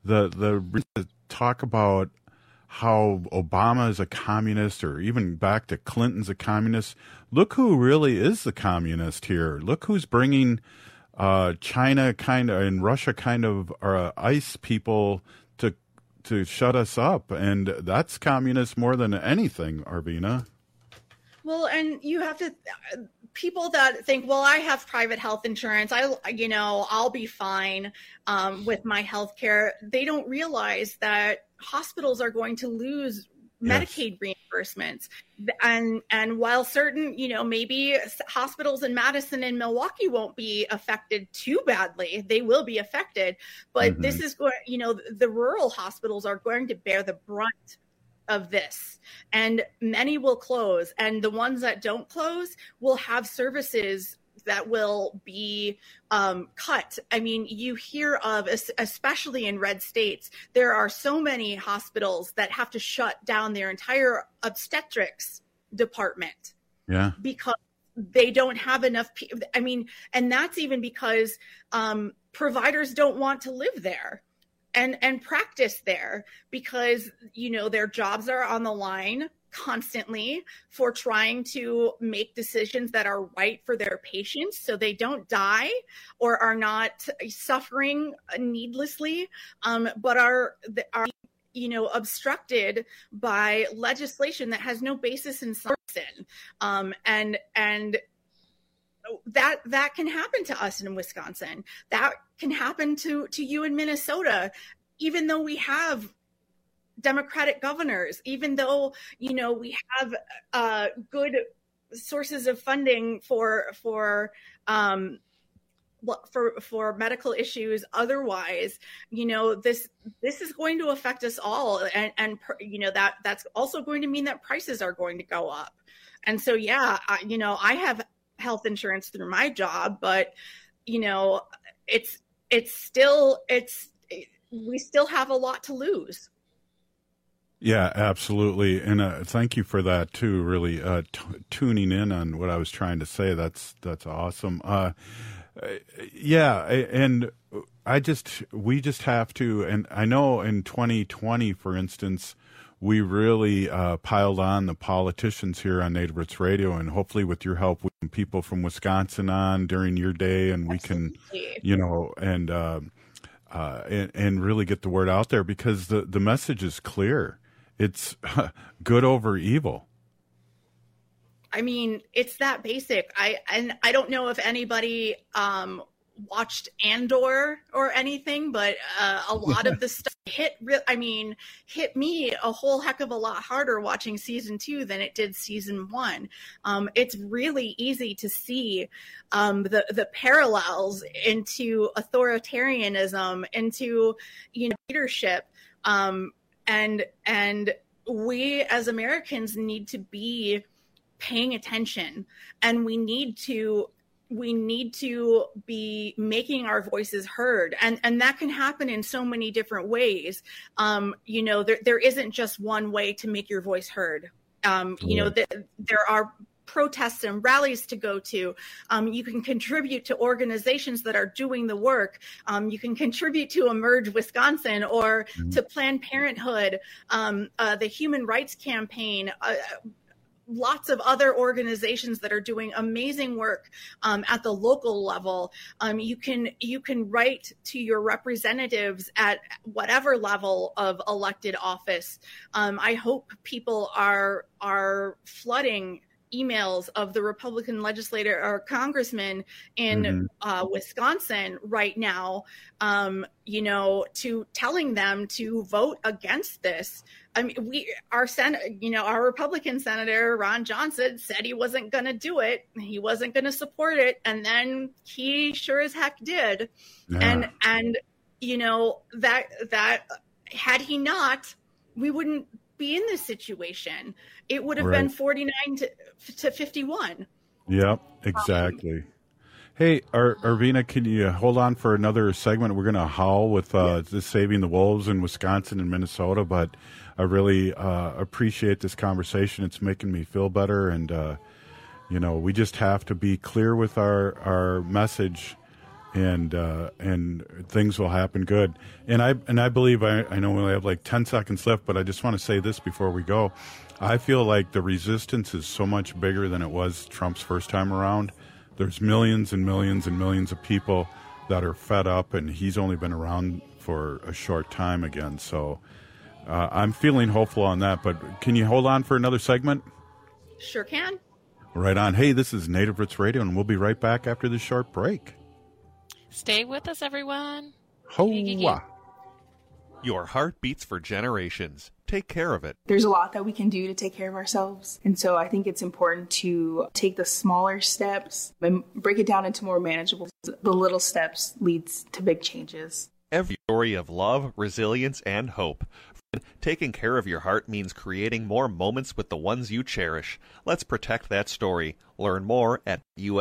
talk about how Obama is a communist, or even back to Clinton's a communist. Look who really is the communist here. Look who's bringing China and Russia ICE people to shut us up. And that's communist more than anything, Arvina. Well, and you have to, people that think, well, I have private health insurance, I'll be fine with my health care. They don't realize that hospitals are going to lose Medicaid reimbursements. And while certain, maybe hospitals in Madison and Milwaukee won't be affected too badly, they will be affected. But this is going, the rural hospitals are going to bear the brunt of this, and many will close, and the ones that don't close will have services that will be cut. I mean, you hear of, especially in red states, there are so many hospitals that have to shut down their entire obstetrics department. Yeah. Because they don't have enough people. I mean, and that's even because providers don't want to live there and practice there because, their jobs are on the line constantly for trying to make decisions that are right for their patients so they don't die or are not suffering needlessly, but are obstructed by legislation that has no basis in science. And that can happen to us in Wisconsin. That can happen to you in Minnesota, even though we have Democratic governors, even though, we have good sources of funding for medical issues. Otherwise, this is going to affect us all. And that's also going to mean that prices are going to go up. And so, I have health insurance through my job, but, we still have a lot to lose. Yeah, absolutely. And thank you for that too, really tuning in on what I was trying to say. That's awesome. Yeah, and we just have to, and I know in 2020, for instance, we really piled on the politicians here on Native Roots Radio, and hopefully with your help, we can people from Wisconsin on during your day, and we can, and really get the word out there, because the message is clear. It's good over evil. I mean, it's that basic. I don't know if anybody watched Andor or anything, but a lot of the stuff hit me a whole heck of a lot harder watching season 2 than it did season 1. It's really easy to see the parallels into authoritarianism, into leadership, and we as Americans need to be paying attention, and we need to be making our voices heard, and that can happen in so many different ways. There isn't just one way to make your voice heard. There are protests and rallies to go to. You can contribute to organizations that are doing the work. You can contribute to Emerge Wisconsin or to Planned Parenthood, the Human Rights Campaign, lots of other organizations that are doing amazing work at the local level. You can write to your representatives at whatever level of elected office. I hope people are flooding emails of the Republican legislator or congressman in Wisconsin right now, to telling them to vote against this. I mean, our Republican senator, Ron Johnson, said he wasn't going to do it. He wasn't going to support it. And then he sure as heck did. Yeah. And that had he not, we wouldn't be in this situation. It would have been 49 to 51. Yep, exactly. Hey, Arvina, can you hold on for another segment? We're going to howl with Saving the Wolves in Wisconsin and Minnesota, but I really appreciate this conversation. It's making me feel better, and we just have to be clear with our message, and things will happen good. And I believe, I know we only have like 10 seconds left, but I just want to say this before we go. I feel like the resistance is so much bigger than it was Trump's first time around. There's millions and millions and millions of people that are fed up, and he's only been around for a short time again. So I'm feeling hopeful on that. But can you hold on for another segment? Sure can. Right on. Hey, this is Native Roots Radio, and we'll be right back after this short break. Stay with us, everyone. Hoa. Your heart beats for generations. Take care of it. There's a lot that we can do to take care of ourselves. And so I think it's important to take the smaller steps and break it down into more manageable. The little steps leads to big changes. Every story of love, resilience, and hope. Taking care of your heart means creating more moments with the ones you cherish. Let's protect that story. Learn more at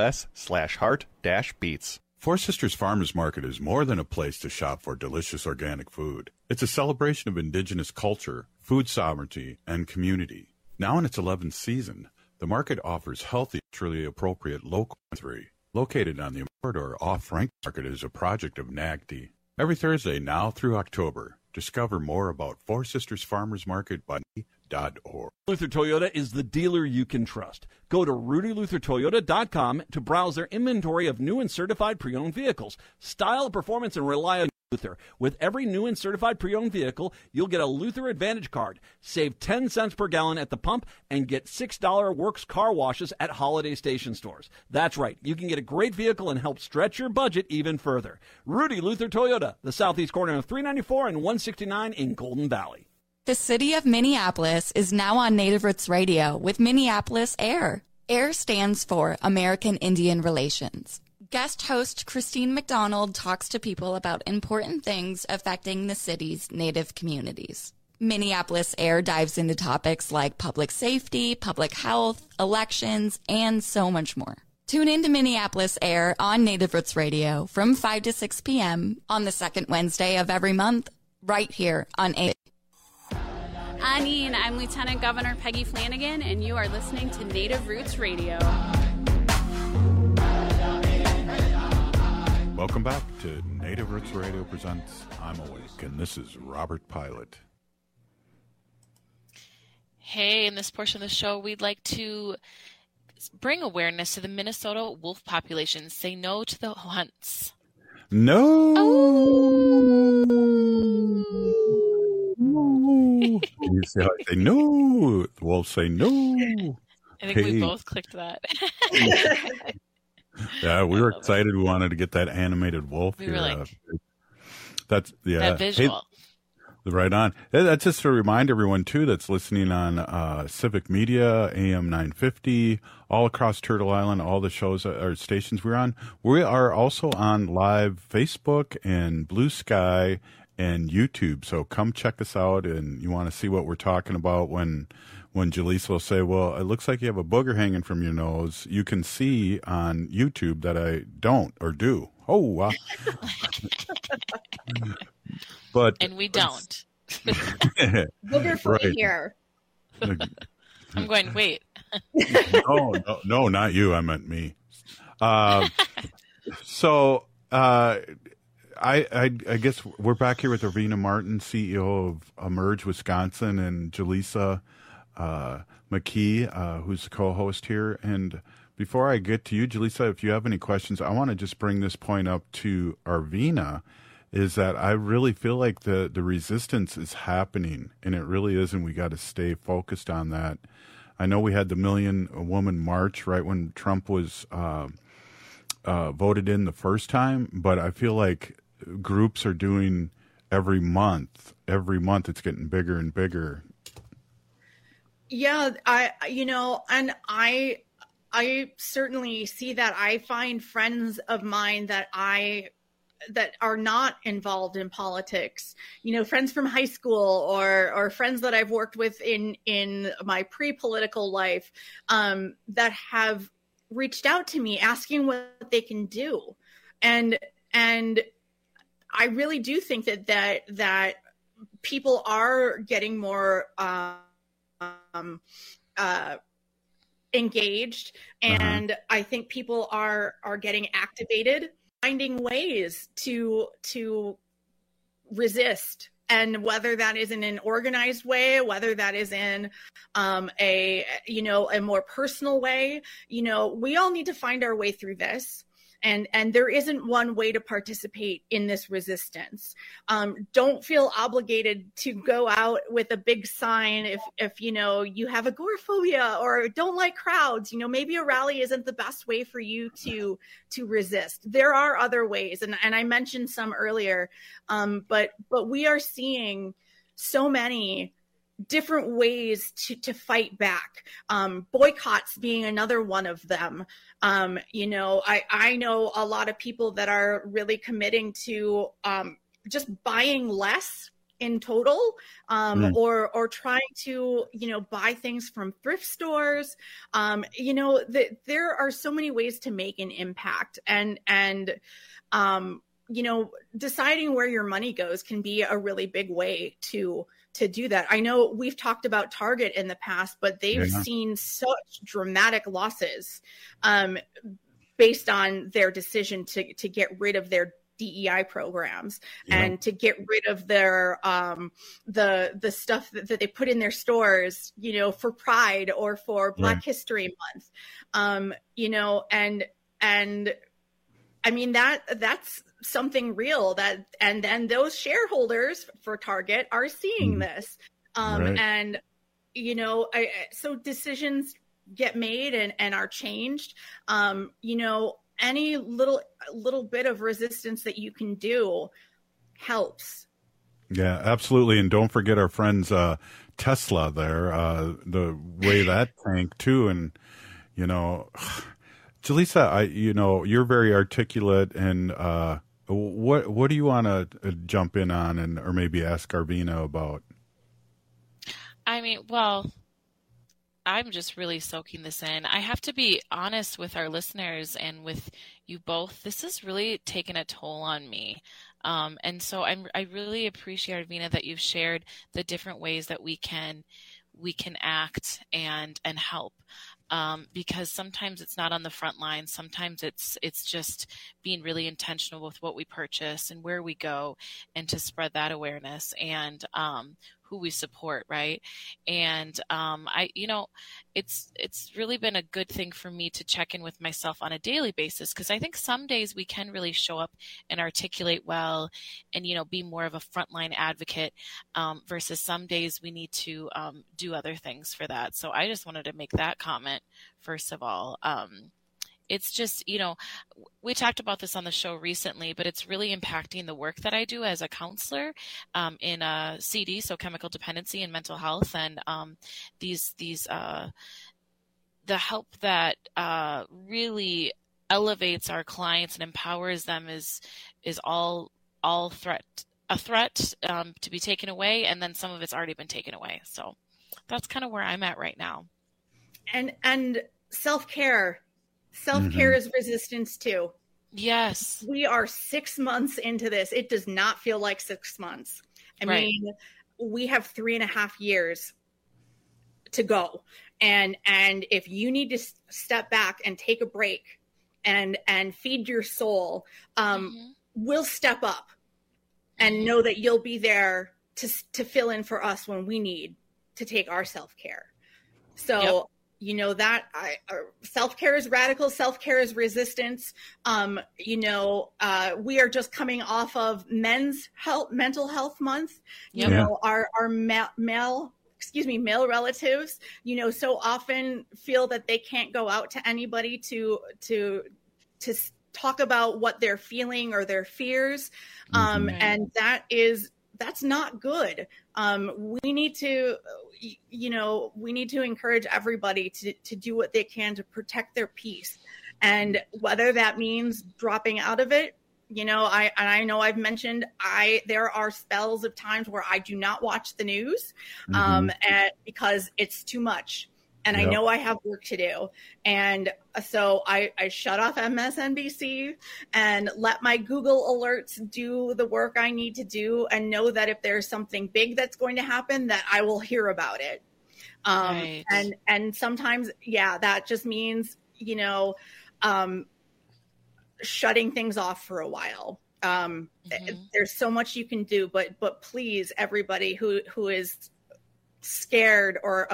us/heart-beats. Four Sisters Farmers Market is more than a place to shop for delicious organic food. It's a celebration of Indigenous culture, food sovereignty, and community. Now in its 11th season, the market offers healthy, truly appropriate local country. Located on the Amador Off-Frank Market is a project of NAGD. Every Thursday now through October, discover more about Four Sisters Farmers Market by RudyLuther Toyota is the dealer you can trust. Go to RudyLutherToyota.com to browse their inventory of new and certified pre-owned vehicles. Style, performance, and rely on Luther. With every new and certified pre-owned vehicle, you'll get a Luther Advantage card. Save 10 cents per gallon at the pump and get $6 Works car washes at Holiday Station stores. That's right. You can get a great vehicle and help stretch your budget even further. Rudy Luther Toyota, the southeast corner of 394 and 169 in Golden Valley. The city of Minneapolis is now on Native Roots Radio with Minneapolis AIR. AIR stands for American Indian Relations. Guest host Christine McDonald talks to people about important things affecting the city's Native communities. Minneapolis AIR dives into topics like public safety, public health, elections, and so much more. Tune in to Minneapolis AIR on Native Roots Radio from 5 to 6 p.m. on the second Wednesday of every month, right here on AIR. Anine, I'm Lieutenant Governor Peggy Flanagan, and you are listening to Native Roots Radio. Welcome back to Native Roots Radio presents I'm Awake, and this is Robert Pilot. Hey, in this portion of the show, we'd like to bring awareness to the Minnesota wolf population. Say no to the hunts. No. Oh. You see how I say no? The wolves say no. I think we both clicked that. Yeah, we were excited. We wanted to get that animated wolf we here. Were like, that's that visual. Hey, right on. That's just to remind everyone too that's listening on Civic Media, AM 950, all across Turtle Island, all the shows or stations we're on. We are also on live Facebook and Blue Sky and YouTube. So come check us out, and you want to see what we're talking about when Jaleesa will say, well, it looks like you have a booger hanging from your nose. You can see on YouTube that I don't or do. Oh, wow. And we don't. Booger free right. here. I'm going, wait. No, not you. I meant me. I guess we're back here with Arvina Martin, CEO of Emerge Wisconsin, and Jaleesa McKee, who's the co-host here. And before I get to you, Jaleesa, if you have any questions, I want to just bring this point up to Arvina, is that I really feel like the resistance is happening, and it really is, and we got to stay focused on that. I know we had the Million Woman March right when Trump was voted in the first time, but I feel like groups are doing every month it's getting bigger and bigger. Yeah, I certainly see that. I find friends of mine that are not involved in politics, friends from high school or friends that I've worked with in my pre-political life, that have reached out to me asking what they can do. And I really do think that people are getting more engaged, and I think people are getting activated, finding ways to resist. And whether that is in an organized way, whether that is in a more personal way, we all need to find our way through this. And there isn't one way to participate in this resistance. Don't feel obligated to go out with a big sign if you have agoraphobia or don't like crowds. Maybe a rally isn't the best way for you to resist. There are other ways, and I mentioned some earlier, but we are seeing so many different ways to fight back. Boycotts being another one of them. I know a lot of people that are really committing to just buying less in total, or trying to, buy things from thrift stores. There are so many ways to make an impact, and deciding where your money goes can be a really big way to do that. I know we've talked about Target in the past, but they've seen such dramatic losses based on their decision to get rid of their DEI programs and to get rid of their the stuff that they put in their stores, for Pride or for Black History Month, and I mean that's something real and then those shareholders for Target are seeing this, and so decisions get made and are changed. Any little bit of resistance that you can do helps. Yeah, absolutely. And don't forget our friends Tesla there, the way that tanked too. And Jaleesa, you're very articulate, and what do you want to jump in on or maybe ask Arvina about? I mean, well, I'm just really soaking this in. I have to be honest with our listeners and with you both. This has really taken a toll on me. And so I really appreciate, Arvina, that you've shared the different ways that we can act and help. because sometimes it's not on the front line. Sometimes it's just being really intentional with what we purchase and where we go, and to spread that awareness and who we support, right? And it's really been a good thing for me to check in with myself on a daily basis, because I think some days we can really show up and articulate well and, be more of a frontline advocate, versus some days we need to do other things for that. So I just wanted to make that comment first of all. It's just, we talked about this on the show recently, but it's really impacting the work that I do as a counselor in CD, so chemical dependency and mental health, and the help that really elevates our clients and empowers them is all a threat to be taken away, and then some of it's already been taken away. So that's kind of where I'm at right now. And self-care. Self-care is resistance too. Yes. We are 6 months into this. It does not feel like 6 months. I mean, we have 3.5 years to go. And if you need to step back and take a break and feed your soul, we'll step up and know that you'll be there to fill in for us when we need to take our self-care. So self-care is radical. Self-care is resistance. We are just coming off of mental health month. Our male relatives, so often feel that they can't go out to anybody to talk about what they're feeling or their fears. And that's not good. We need to encourage everybody to do what they can to protect their peace. And whether that means dropping out of it, I know I've mentioned there are spells of times where I do not watch the news because it's too much. And I know I have work to do. And so I shut off MSNBC and let my Google alerts do the work I need to do, and know that if there's something big that's going to happen, that I will hear about it. And sometimes, that just means, shutting things off for a while. There's so much you can do, but please, everybody who is scared or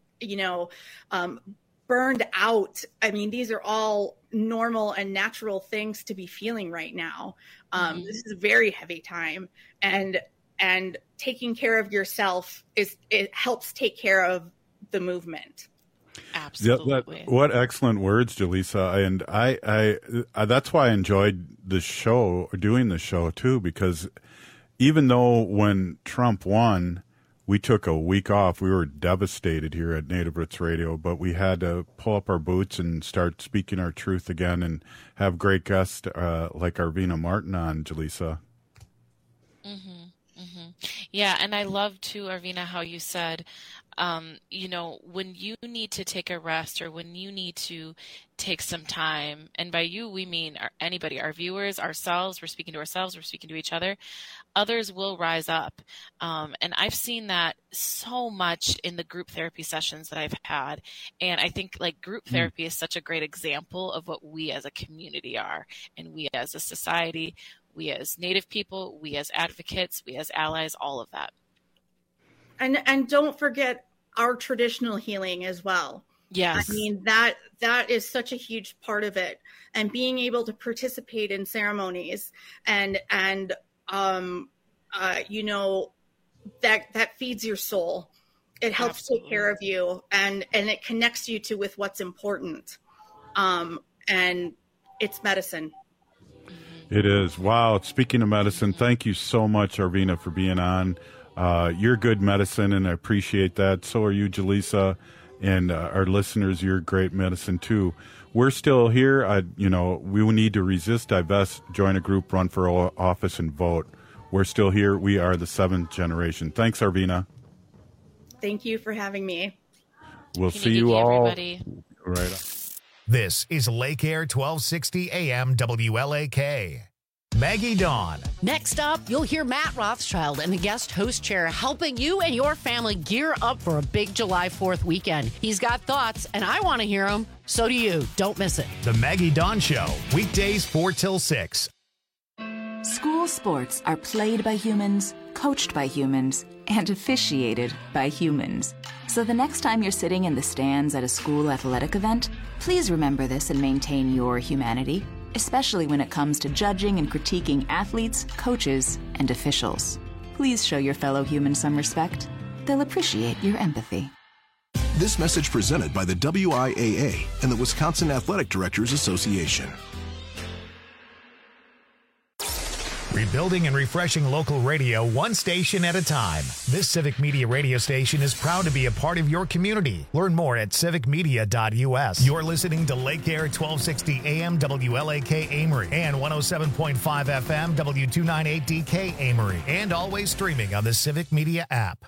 burned out. I mean, these are all normal and natural things to be feeling right now. This is a very heavy time, and taking care of yourself it helps take care of the movement. Absolutely. What excellent words, Jaleesa. And I that's why I enjoyed the show, doing the show too, because even though when Trump won, we took a week off. We were devastated here at Native Roots Radio, but we had to pull up our boots and start speaking our truth again, and have great guests like Arvina Martin on, Jaleesa. Yeah, and I love too, Arvina, how you said, when you need to take a rest, or when you need to take some time, and by you we mean anybody, our viewers, ourselves, we're speaking to ourselves, we're speaking to each other, others will rise up. And I've seen that so much in the group therapy sessions that I've had. And I think group therapy is such a great example of what we as a community are, and we as a society, we as Native people, we as advocates, we as allies, all of that. And don't forget our traditional healing as well. Yes. I mean, that is such a huge part of it. And being able to participate in ceremonies and that feeds your soul. It helps take care of you, and it connects you with what's important. And it's medicine. It is. Wow. Speaking of medicine, thank you so much, Arvina, for being on. You're good medicine, and I appreciate that. So are you, Jaleesa, and our listeners. You're great medicine too. We're still here. We need to resist, divest, join a group, run for office, and vote. We're still here. We are the 7th generation. Thanks, Arvina. Thank you for having me. We'll see you all. Everybody. Right. This is Lake Air 1260 AM WLAK. Maggie Dawn. Next up, you'll hear Matt Rothschild in the guest host chair helping you and your family gear up for a big July 4th weekend. He's got thoughts, and I want to hear them. So do you. Don't miss it. The Maggie Dawn Show, weekdays 4 till 6. School sports are played by humans, coached by humans, and officiated by humans. So the next time you're sitting in the stands at a school athletic event, please remember this and maintain your humanity, especially when it comes to judging and critiquing athletes, coaches, and officials. Please show your fellow humans some respect. They'll appreciate your empathy. This message presented by the WIAA and the Wisconsin Athletic Directors Association. Rebuilding and refreshing local radio one station at a time. This Civic Media radio station is proud to be a part of your community. Learn more at civicmedia.us. You're listening to Lake Air 1260 AM WLAK Amory and 107.5 FM W298DK Amory, and always streaming on the Civic Media app.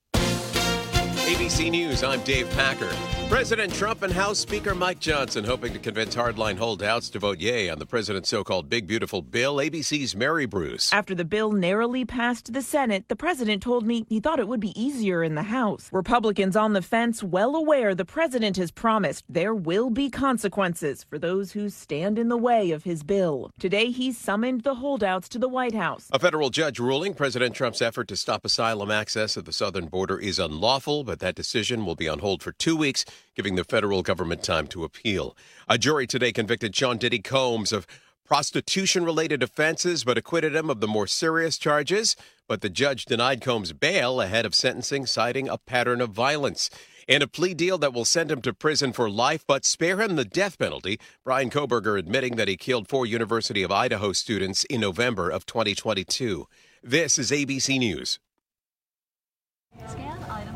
ABC News, I'm Dave Packer. President Trump and House Speaker Mike Johnson hoping to convince hardline holdouts to vote yay on the president's so-called Big Beautiful Bill. ABC's Mary Bruce. After the bill narrowly passed the Senate, the president told me he thought it would be easier in the House. Republicans on the fence, well aware the president has promised there will be consequences for those who stand in the way of his bill. Today, he summoned the holdouts to the White House. A federal judge ruling President Trump's effort to stop asylum access at the southern border is unlawful, but that decision will be on hold for 2 weeks, giving the federal government time to appeal. A jury today convicted Sean Diddy Combs of prostitution-related offenses, but acquitted him of the more serious charges. But the judge denied Combs bail ahead of sentencing, citing a pattern of violence. And a plea deal that will send him to prison for life, but spare him the death penalty. Brian Koberger admitting that he killed 4 University of Idaho students in November of 2022. This is ABC News.